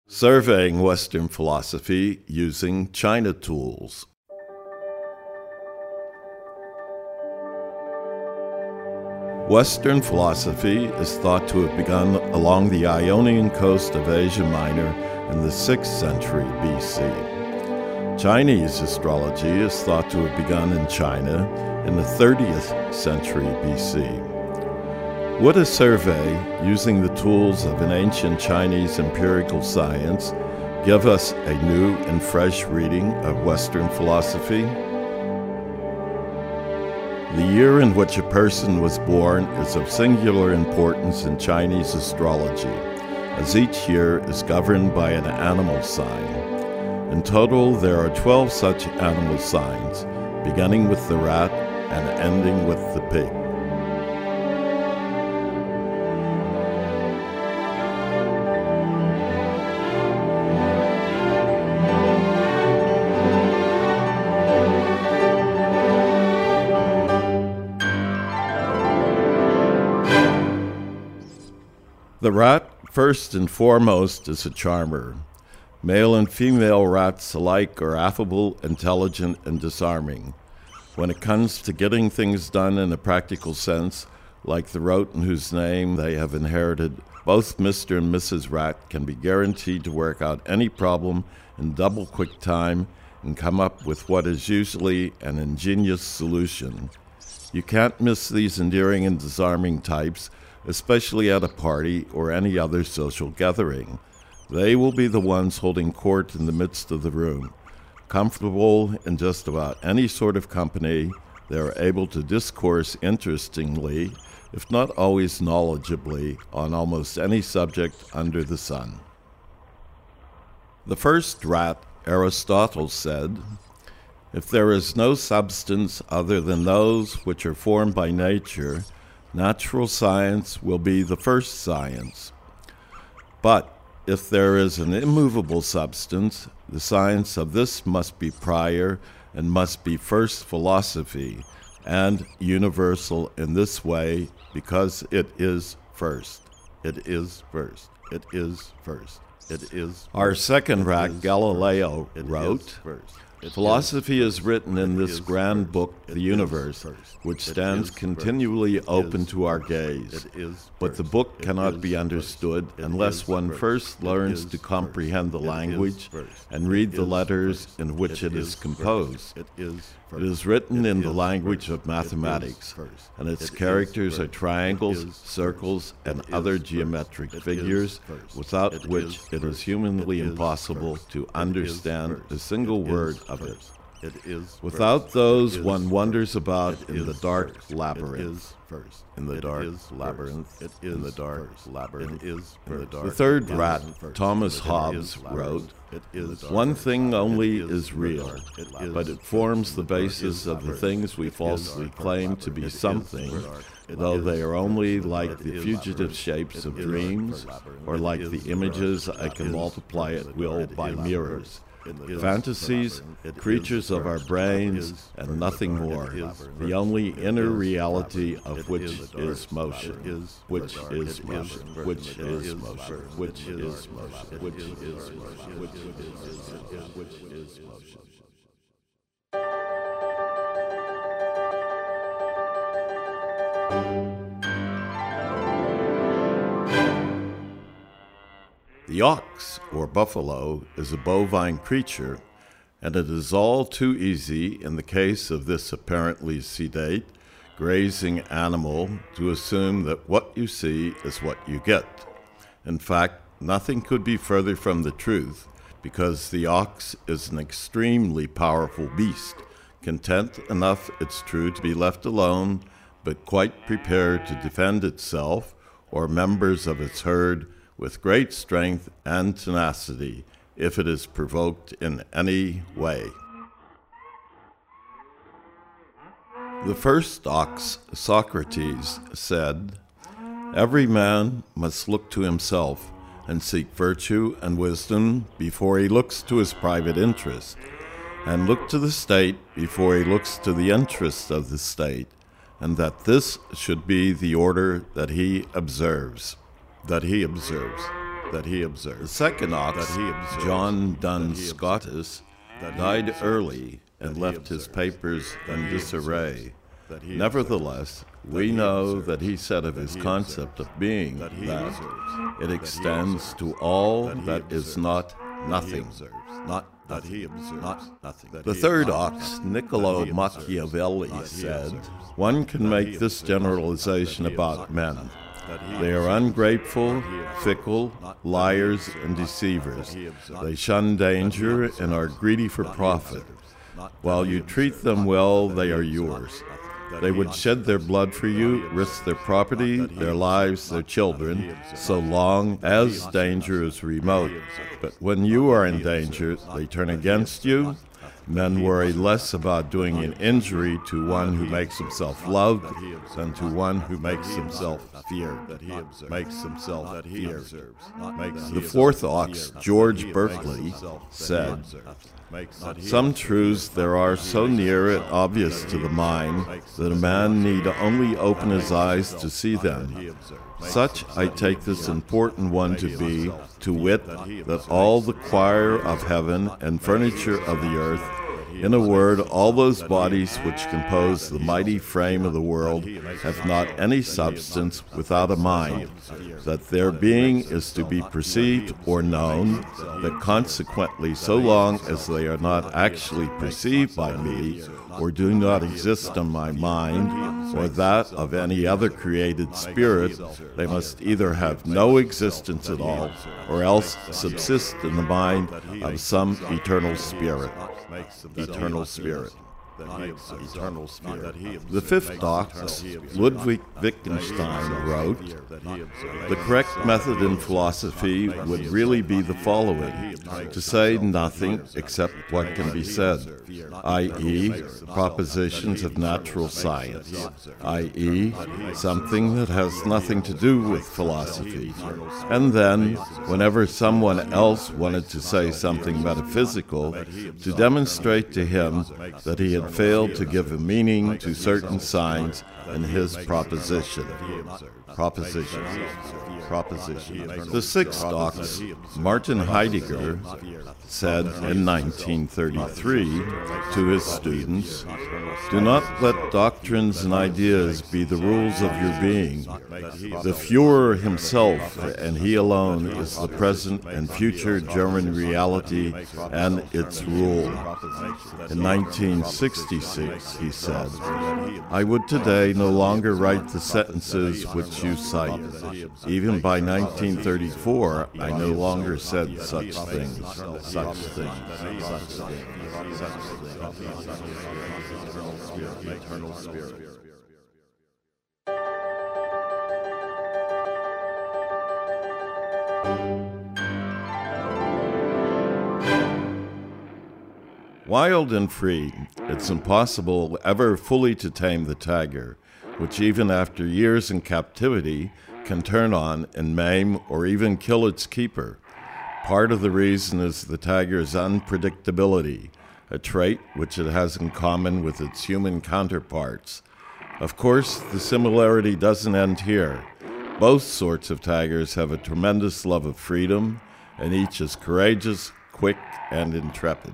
Surveying Western Philosophy Using China Tools. Western philosophy is thought to have begun along the Ionian coast of Asia Minor in the 6th century BC. Chinese astrology is thought to have begun in China in the 30th century BC. Would a survey using the tools of an ancient Chinese empirical science give us a new and fresh reading of Western philosophy? The year in which a person was born is of singular importance in Chinese astrology, as each year is governed by an animal sign. In total, there are 12 such animal signs, beginning with the rat and ending with the pig. The rat, first and foremost, is a charmer. Male and female rats alike are affable, intelligent, and disarming. When it comes to getting things done in a practical sense, like the rodent whose name they have inherited, both Mr. and Mrs. Rat can be guaranteed to work out any problem in double quick time and come up with what is usually an ingenious solution. You can't miss these endearing and disarming types, especially at a party or any other social gathering. They will be the ones holding court in the midst of the room. Comfortable in just about any sort of company, they are able to discourse interestingly, if not always knowledgeably, on almost any subject under the sun. The first rat, Aristotle said, "If there is no substance other than those which are formed by nature, natural science will be the first science. But if there is an immovable substance, the science of this must be prior and must be first philosophy, and universal in this way, because it is first. It is first. It is first. It is." Our second rat, Galileo, wrote, "Philosophy is written in this grand book, the universe, which stands continually open to our gaze. But the book cannot be understood unless one first learns to comprehend the language and read the letters in which it is composed. It is written in the language of mathematics, and its characters are triangles, circles, and other geometric figures, without which it is humanly impossible to understand a single word of it. Without those, one wanders about in the dark labyrinth. In the dark labyrinth. In the dark labyrinth. The third rat, Thomas Hobbes, wrote, "One thing only is real, but it forms the basis of the things we falsely claim to be something, though they are only like the fugitive shapes of dreams, or like the images I can multiply at will by mirrors. Fantasies, creatures of our brains, and nothing more, the only inner reality of which is motion, which is motion, which is motion, which is motion, which is motion, which is motion, which is motion." The ox, or buffalo, is a bovine creature, and it is all too easy, in the case of this apparently sedate, grazing animal, to assume that what you see is what you get. In fact, nothing could be further from the truth, because the ox is an extremely powerful beast, content enough, it's true, to be left alone, but quite prepared to defend itself, or members of its herd, with great strength and tenacity, if it is provoked in any way. The first ox, Socrates, said, "Every man must look to himself and seek virtue and wisdom before he looks to his private interest, and look to the state before he looks to the interests of the state, and that this should be the order that he observes." that he observed. The second ox, John Duns Scotus, died early and left his papers in disarray. Nevertheless, we know that he said of his concept of being that it extends to all that is not nothing. Not nothing. The third ox, Niccolo Machiavelli, said, one can make this generalization about men. They are ungrateful, fickle, liars, and deceivers. They shun danger and are greedy for profit. While you treat them well, they are yours. They would shed their blood for you, risk their property, their lives, their children, so long as danger is remote. But when you are in danger, they turn against you. Men worry less about doing an injury to one who makes himself loved than to one who makes himself feared. The fourth ox, George Berkeley, said, some truths there are so near and obvious to the mind that a man need only open his eyes to see them. Such I take this important one to be, to wit, that all the choir of heaven and furniture of the earth, in a word, all those bodies which compose the mighty frame of the world have not any substance without a mind, that their being is to be perceived or known, that consequently so long as they are not actually perceived by me, or do not exist in my mind, or that of any other created spirit, they must either have no existence at all, or else subsist in the mind of some eternal spirit. Eternal spirit. The fifth ox, Ludwig Wittgenstein, wrote, the correct method in philosophy would really be the following, to say nothing except what can be said, i.e., propositions of natural science, i.e., something that has nothing to do with philosophy. And then, whenever someone else wanted to say something metaphysical, to demonstrate to him that he had failed to give a meaning to certain signs in his proposition. The sixth ox, Martin Heidegger, said in 1933 to his students, do not let doctrines and ideas be the rules of your being. The Führer himself, and he alone, is the present and future German reality and its rule. In 1966, he said, I would today no longer write the sentences which you cite. Even by 1934, I no longer said such things. Eternal spirit. Wild and free, it's impossible ever fully to tame the tiger, which even after years in captivity can turn on and maim or even kill its keeper. Part of the reason is the tiger's unpredictability, a trait which it has in common with its human counterparts. Of course, the similarity doesn't end here. Both sorts of tigers have a tremendous love of freedom, and each is courageous, quick, and intrepid.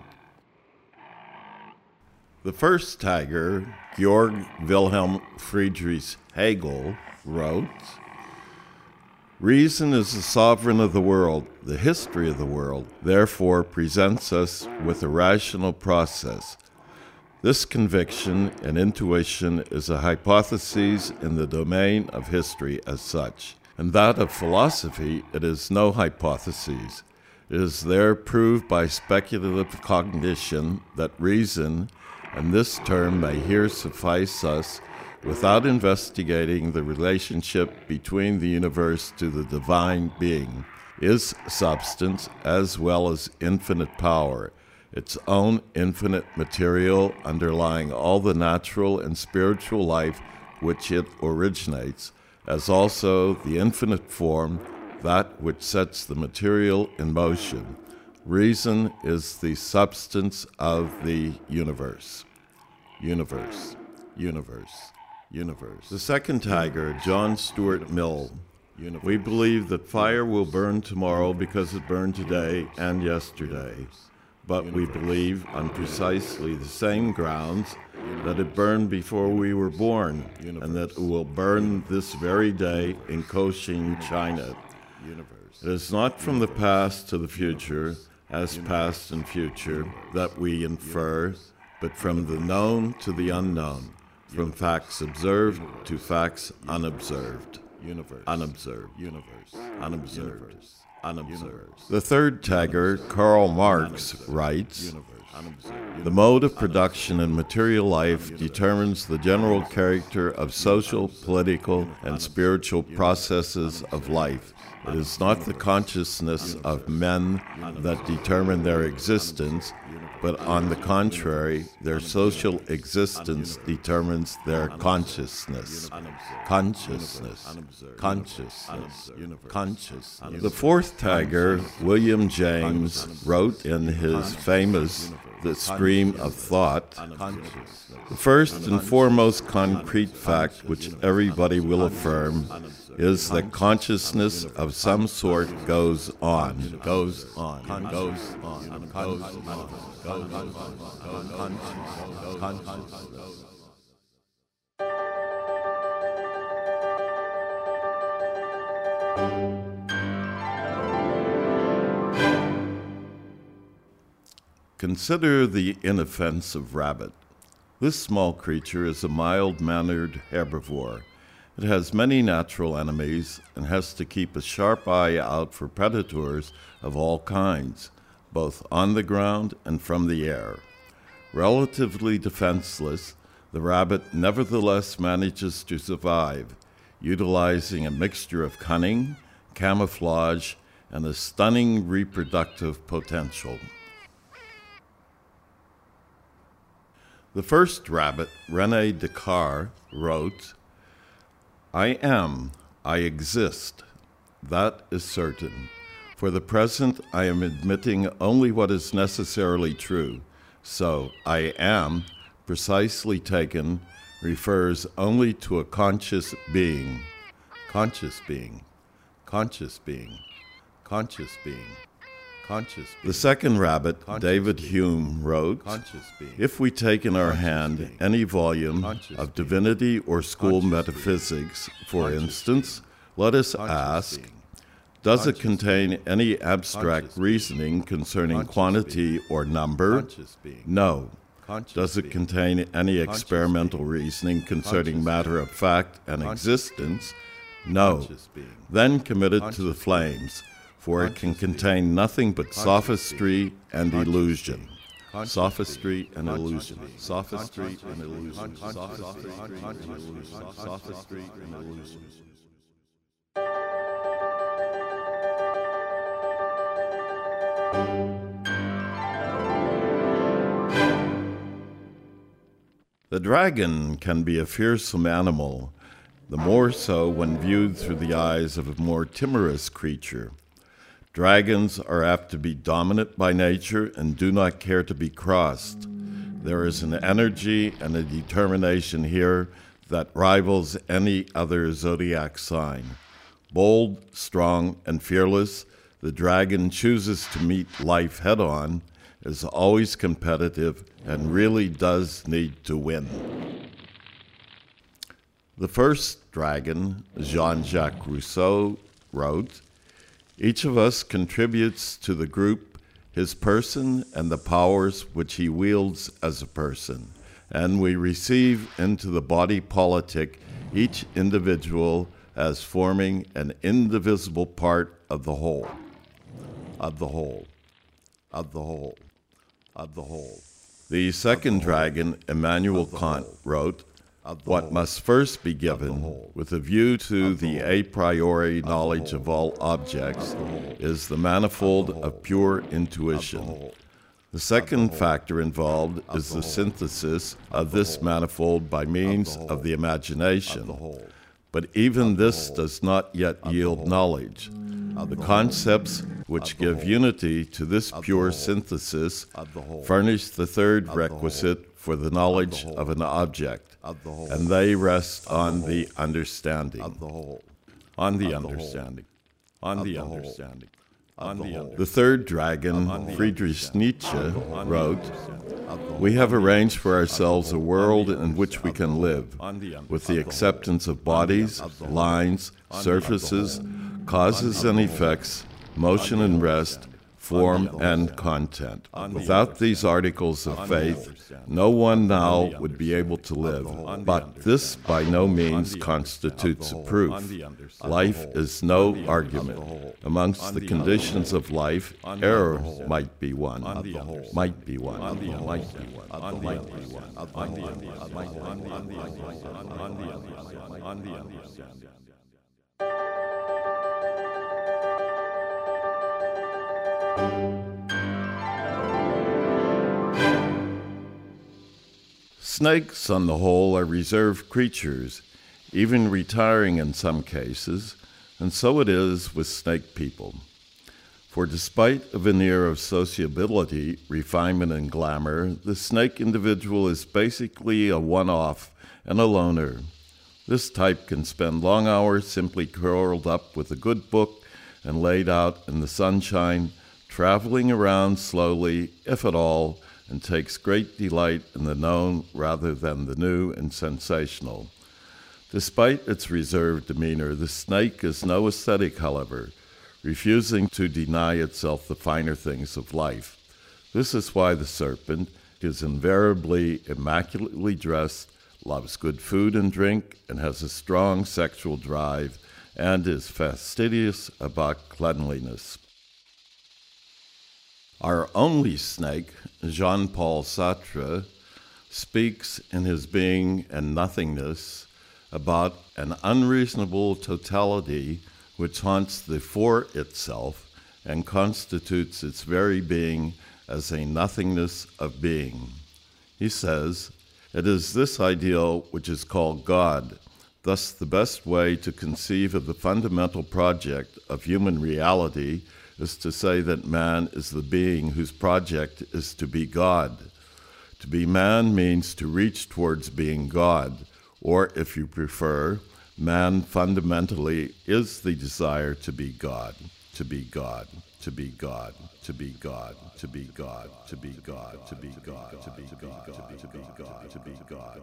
The first tiger, Georg Wilhelm Friedrich Hegel, wrote, reason is the sovereign of the world. The history of the world, therefore, presents us with a rational process. This conviction and intuition is a hypothesis in the domain of history as such. In that of philosophy, it is no hypothesis. It is there proved by speculative cognition that reason, and this term may here suffice us, without investigating the relationship between the universe to the divine being, is substance as well as infinite power, its own infinite material underlying all the natural and spiritual life which it originates, as also the infinite form, that which sets the material in motion. Reason is the substance of the universe. Universe. The second tiger, John Stuart Mill, We believe that fire will burn tomorrow because it burned today and yesterday. But we believe, on precisely the same grounds, that it burned before we were born, and that it will burn this very day in Kaohsiung, China. It is not from the past to the future, as past and future, that we infer, but from the known to the unknown, from facts observed to facts unobserved. Unobserved. The third tagger, Karl Marx, writes, "The mode of production in material life determines the general character of social, political, and spiritual processes of life. It is not the consciousness of men that determine their existence, but on the contrary, their social existence determines their consciousness. Consciousness. The fourth tagger, William James, wrote in his famous The Stream of Thought, "The first and foremost concrete fact which everybody will affirm is that consciousness of some sort goes on. Consider the inoffensive rabbit. This small creature is a mild-mannered herbivore. It has many natural enemies and has to keep a sharp eye out for predators of all kinds, both on the ground and from the air. Relatively defenseless, the rabbit nevertheless manages to survive, utilizing a mixture of cunning, camouflage, and a stunning reproductive potential." The first rabbit, René Descartes, wrote, "I am, I exist. That is certain. For the present, I am admitting only what is necessarily true. So, I am, precisely taken, refers only to a conscious being. Conscious being. Conscious being. Conscious being. Conscious being." The second rabbit, David Hume, wrote, "If we take in our hand any volume of divinity or school metaphysics, for instance, let us ask, does it contain any abstract reasoning concerning quantity or number? No. Does it contain any experimental reasoning concerning matter of fact and existence? No. Then commit it to the flames, for it can contain nothing but sophistry and illusion." Sophistry and illusion. Sophistry and illusion. Sophistry and illusion. Sophistry and illusion. The dragon can be a fearsome animal, the more so when viewed through the eyes of a more timorous creature. Dragons are apt to be dominant by nature and do not care to be crossed. There is an energy and a determination here that rivals any other zodiac sign. Bold, strong, and fearless, the dragon chooses to meet life head-on, is always competitive, and really does need to win. The first dragon, Jean-Jacques Rousseau, wrote, "Each of us contributes to the group his person and the powers which he wields as a person, and we receive into the body politic each individual as forming an indivisible part of the whole, of the whole, of the whole, of the whole." The second dragon, Immanuel Kant, wrote, "What must first be given, with a view to the a priori knowledge of all objects, is the manifold of pure intuition. The second factor involved is the synthesis of this manifold by means of the imagination. But even this does not yet yield knowledge. The concepts which give unity to this pure synthesis furnish the third requisite for the knowledge of an object, and they rest on the understanding." on the understanding, on the understanding. The third dragon, Friedrich Nietzsche, wrote, "We have arranged for ourselves a world in which we can live, with the acceptance of bodies, lines, surfaces, causes and effects, motion and rest, form and content. Without these articles of faith, no one now would be able to live. But this by no means constitutes a proof. Life is no argument. Amongst the conditions of life, error might be one. Might be one. Might be one. Might be one. Might be one. Snakes, on the whole, are reserved creatures, even retiring in some cases, and so it is with snake people. For despite a veneer of sociability, refinement, and glamour, the snake individual is basically a one-off and a loner. This type can spend long hours simply curled up with a good book and laid out in the sunshine, traveling around slowly, if at all, and takes great delight in the known rather than the new and sensational. Despite its reserved demeanor, the snake is no ascetic, however, refusing to deny itself the finer things of life. This is why the serpent is invariably immaculately dressed, loves good food and drink, and has a strong sexual drive, and is fastidious about cleanliness. Our only snake, Jean-Paul Sartre, speaks in his Being and Nothingness about an unreasonable totality which haunts the for itself and constitutes its very being as a nothingness of being. He says, "It is this ideal which is called God. Thus the best way to conceive of the fundamental project of human reality is to say that man is the being whose project is to be God. To be man means to reach towards being God, or if you prefer, man fundamentally is the desire to be God, to be God, to be God, to be God, to be God, to be God, to be God, to be God, to be God, to be God."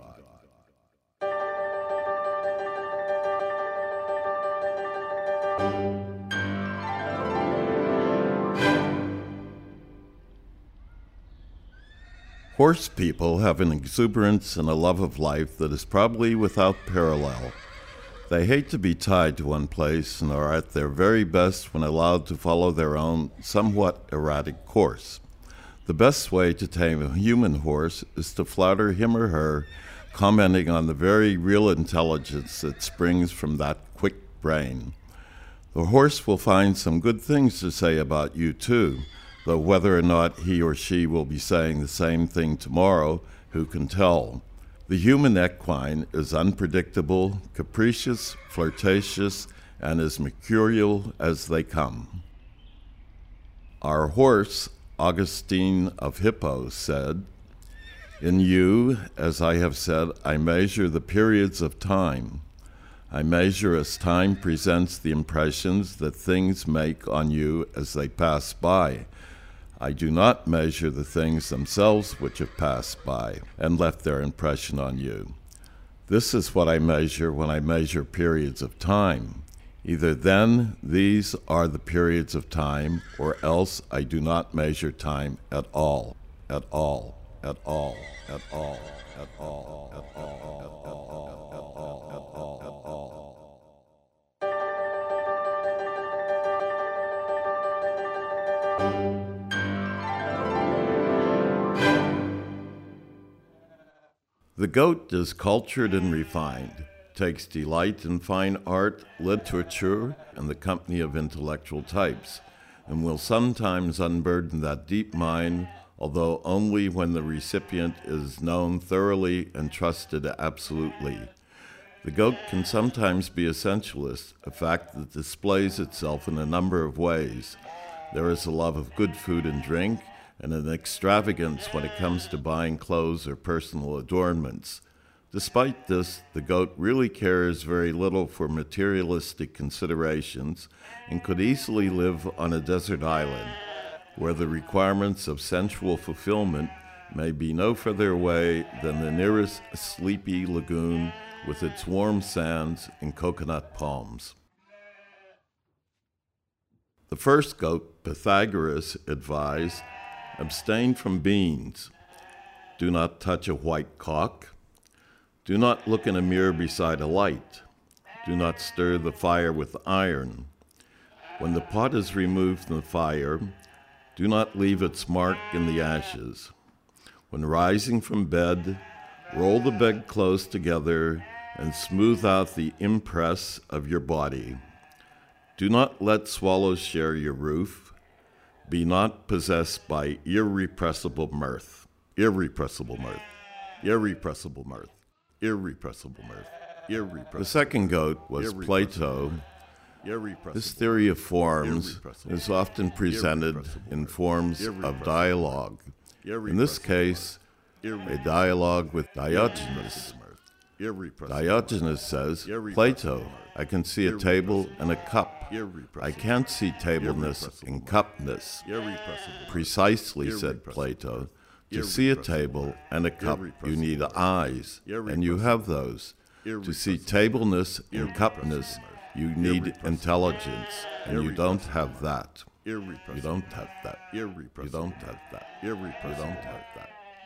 Horse people have an exuberance and a love of life that is probably without parallel. They hate to be tied to one place and are at their very best when allowed to follow their own somewhat erratic course. The best way to tame a human horse is to flatter him or her, commenting on the very real intelligence that springs from that quick brain. The horse will find some good things to say about you, too, though whether or not he or she will be saying the same thing tomorrow, who can tell? The human equine is unpredictable, capricious, flirtatious, and as mercurial as they come. Our horse, Augustine of Hippo, said, "In you, as I have said, I measure the periods of time. I measure as time presents the impressions that things make on you as they pass by. I do not measure the things themselves which have passed by and left their impression on you. This is what I measure when I measure periods of time. Either then these are the periods of time, or else I do not measure time at all, at all, at all, at all, at all, at all, at all, at all, at all, at all." The goat is cultured and refined, takes delight in fine art, literature, and the company of intellectual types, and will sometimes unburden that deep mind, although only when the recipient is known thoroughly and trusted absolutely. The goat can sometimes be essentialist, a fact that displays itself in a number of ways. There is a love of good food and drink, and an extravagance when it comes to buying clothes or personal adornments. Despite this, the goat really cares very little for materialistic considerations and could easily live on a desert island, where the requirements of sensual fulfillment may be no further away than the nearest sleepy lagoon with its warm sands and coconut palms. The first goat, Pythagoras, advised, abstain from beans. Do not touch a white cock. Do not look in a mirror beside a light. Do not stir the fire with iron. When the pot is removed from the fire, do not leave its mark in the ashes. When rising from bed, roll the bedclothes together and smooth out the impress of your body. Do not let swallows share your roof. Be not possessed by irrepressible mirth. Irrepressible mirth. Irrepressible mirth. Irrepressible mirth. Irrepressible. The second goat was Plato. This theory of forms is often presented in forms of dialogue. In this case, a dialogue with Diogenes. Diogenes says, Plato, I can see a table and a cup. I can't see tableness and cupness. Precisely, said Plato. To see a table and a cup, you need eyes, and you have those. To see tableness and cupness, you need intelligence, and you don't have that. You don't have that. You don't have that. You don't have that.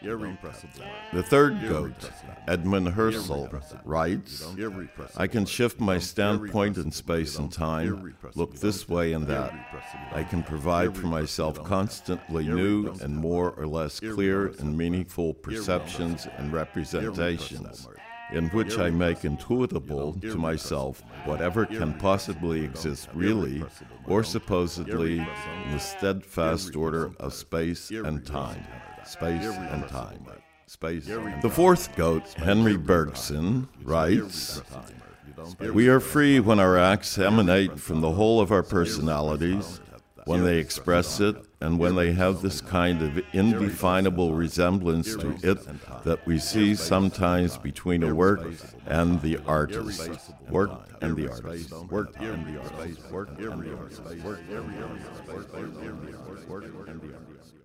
The third goat, Edmund Husserl, writes, I can shift my standpoint in space and time, look this way and that. I can provide for myself constantly new and more or less clear and meaningful perceptions and representations, in which I make intuitable to myself whatever can possibly exist really or supposedly in the steadfast order of space and time. Space and time. Space. The fourth goat, Henry Bergson, writes, we are free when our acts emanate from the whole of our personalities, when they express it, and when they have this kind of indefinable resemblance to it that we see sometimes between a work and the artist. Work and the artist. Work and the artist. Work and the artist. Work and the artist. Work and the artist. Work and the artist.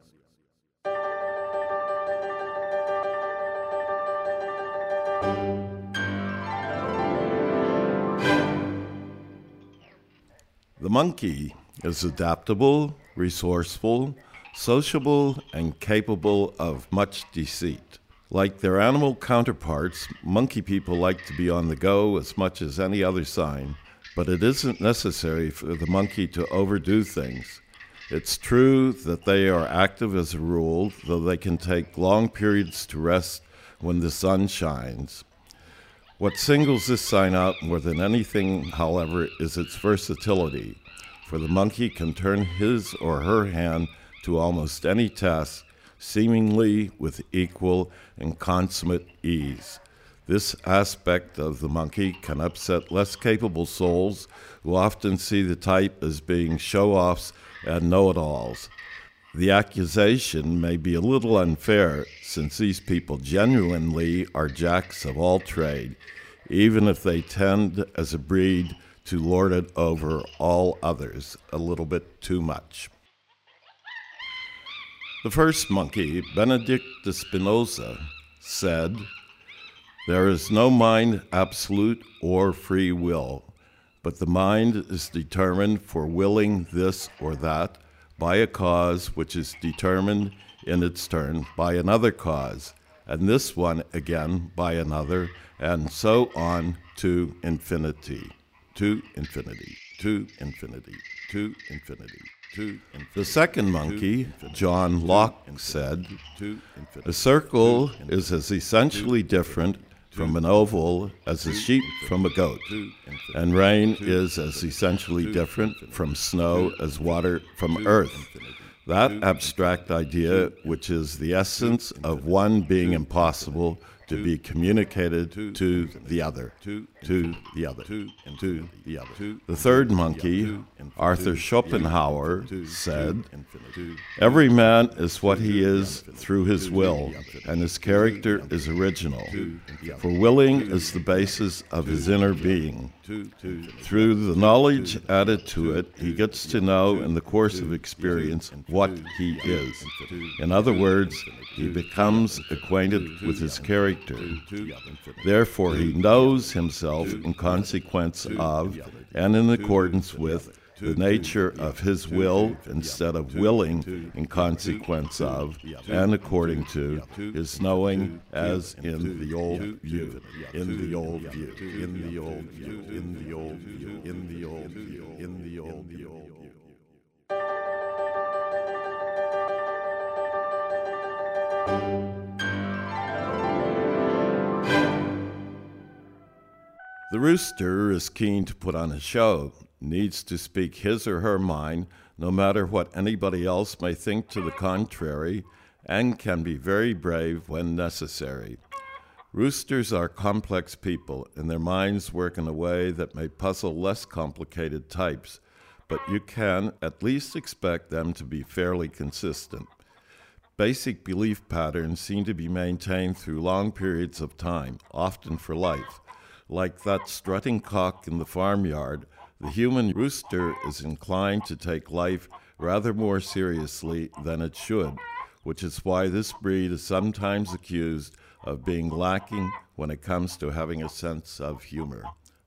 The monkey is adaptable, resourceful, sociable, and capable of much deceit. Like their animal counterparts, monkey people like to be on the go as much as any other sign, but it isn't necessary for the monkey to overdo things. It's true that they are active as a rule, though they can take long periods to rest when the sun shines. What singles this sign out more than anything, however, is its versatility, for the monkey can turn his or her hand to almost any task, seemingly with equal and consummate ease. This aspect of the monkey can upset less capable souls who often see the type as being show-offs and know-it-alls. The accusation may be a little unfair, since these people genuinely are jacks of all trade, even if they tend, as a breed, to lord it over all others a little bit too much. The first monkey, Benedict de Spinoza, said, there is no mind absolute or free will, but the mind is determined for willing this or that by a cause which is determined in its turn by another cause, and this one again by another, and so on to infinity, to infinity, to infinity, to infinity, to infinity. The second monkey, John Locke, said, a circle is as essentially different from an oval as a sheep from a goat, and rain is as essentially different from snow as water from earth. That abstract idea, which is the essence of one being impossible to be communicated to the other, to the other, to the other. The third monkey, Arthur Schopenhauer, said, "Every man is what he is through his will, and his character is original, for willing is the basis of his inner being. Through the knowledge added to it, he gets to know in the course of experience what he is. In other words, he becomes acquainted with his character. Therefore, he knows himself in consequence of and in accordance with the nature of his will instead of willing in consequence of and according to his knowing as in the old view, in the old view, in the old view, in the old view, in the old view, in the old view." The rooster is keen to put on a show, needs to speak his or her mind, no matter what anybody else may think to the contrary, and can be very brave when necessary. Roosters are complex people, and their minds work in a way that may puzzle less complicated types, but you can at least expect them to be fairly consistent. Basic belief patterns seem to be maintained through long periods of time, often for life. Like that strutting cock in the farmyard, the human rooster is inclined to take life rather more seriously than it should, which is why this breed is sometimes accused of being lacking when it comes to having a sense of humor.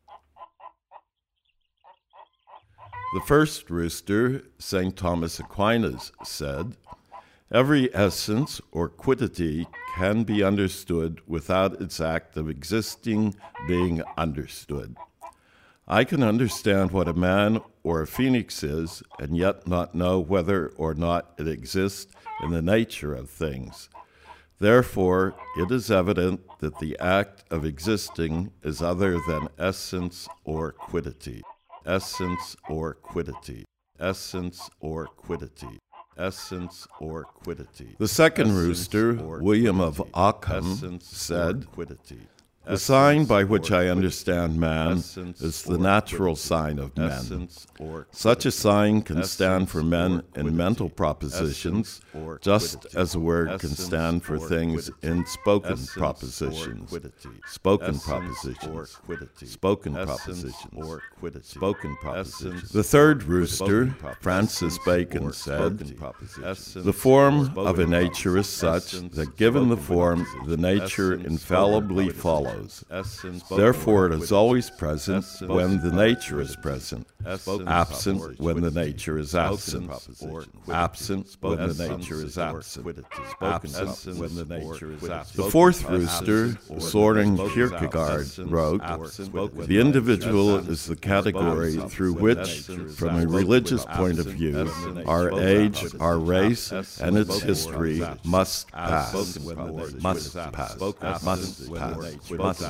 The first rooster, St. Thomas Aquinas, said, "Every essence or quiddity can be understood without its act of existing being understood. I can understand what a man or a phoenix is, and yet not know whether or not it exists in the nature of things. Therefore, it is evident that the act of existing is other than essence or quiddity. Essence or quiddity. Essence or quiddity. Essence or quiddity." The second rooster, William of Ockham, said, "The sign by which I understand man is the natural sign of men. Such a sign can stand for men in mental propositions, just as a word can stand for things in spoken propositions. Spoken propositions. Spoken propositions. Spoken propositions." The third rooster, Francis Bacon, said, "The form of a nature is such that given the form, the nature infallibly follows. Therefore, it is always present when the nature is present, absent when the nature is absent, absent when the nature is absent, absent when the nature is absent." The fourth rooster, Soren Kierkegaard, wrote, "The individual is the category through which, from a religious point of view, our age, our race, and its history must pass, must pass, must pass.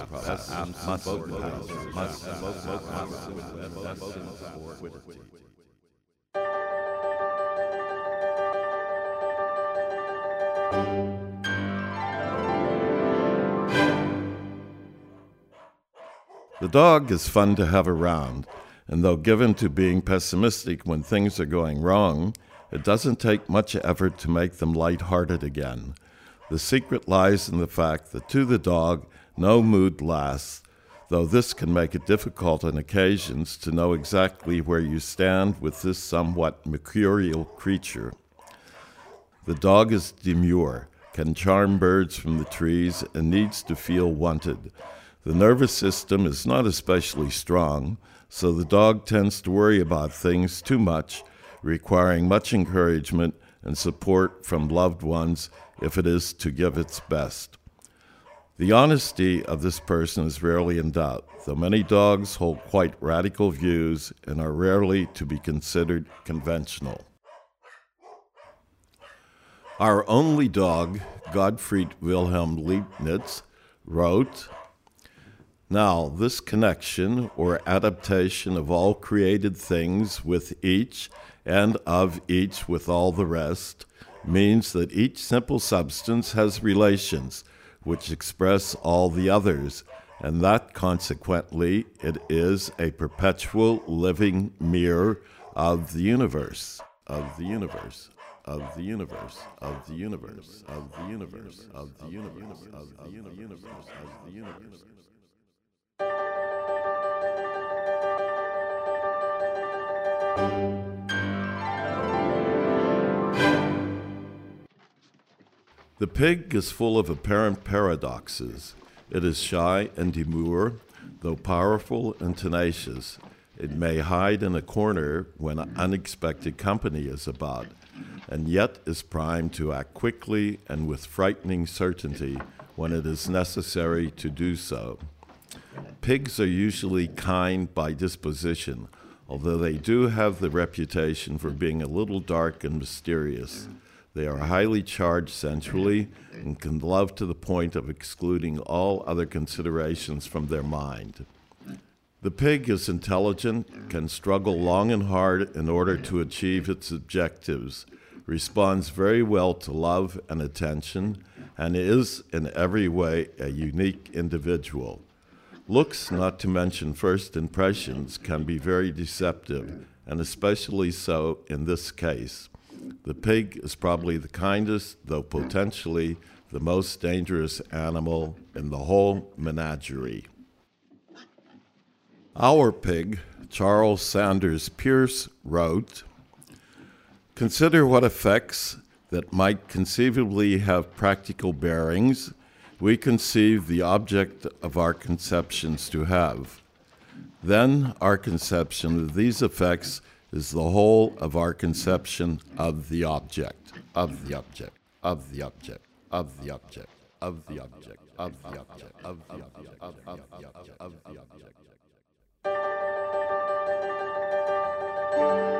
The dog is fun to have around, and though given to being pessimistic when things are going wrong, it doesn't take much effort to make them lighthearted again. The secret lies in the fact that to the dog, no mood lasts, though this can make it difficult on occasions to know exactly where you stand with this somewhat mercurial creature. The dog is demure, can charm birds from the trees, and needs to feel wanted. The nervous system is not especially strong, so the dog tends to worry about things too much, requiring much encouragement and support from loved ones if it is to give its best. The honesty of this person is rarely in doubt, though many dogs hold quite radical views and are rarely to be considered conventional. Our only dog, Gottfried Wilhelm Leibniz, wrote, "Now, this connection or adaptation of all created things with each and of each with all the rest means that each simple substance has relations which express all the others, and that consequently it is a perpetual living mirror of the universe, of the universe, of the universe, of the universe, of the universe, of the universe, of the universe, of the universe. The pig is full of apparent paradoxes. It is shy and demure, though powerful and tenacious. It may hide in a corner when unexpected company is about, and yet is primed to act quickly and with frightening certainty when it is necessary to do so. Pigs are usually kind by disposition, although they do have the reputation for being a little dark and mysterious. They are highly charged sensually and can love to the point of excluding all other considerations from their mind. The pig is intelligent, can struggle long and hard in order to achieve its objectives, responds very well to love and attention, and is in every way a unique individual. Looks, not to mention first impressions, can be very deceptive, and especially so in this case. The pig is probably the kindest, though potentially the most dangerous animal in the whole menagerie. Our pig, Charles Sanders Peirce, wrote, "Consider what effects that might conceivably have practical bearings we conceive the object of our conceptions to have. Then our conception of these effects is the whole of our conception of the object, of the object, of the object, of the object, of the object, of the object, of the object, of the object, of the object."